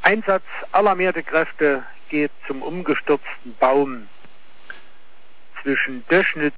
Einsatz alarmierte Kräfte geht zum umgestürzten Baum zwischen Döschnitz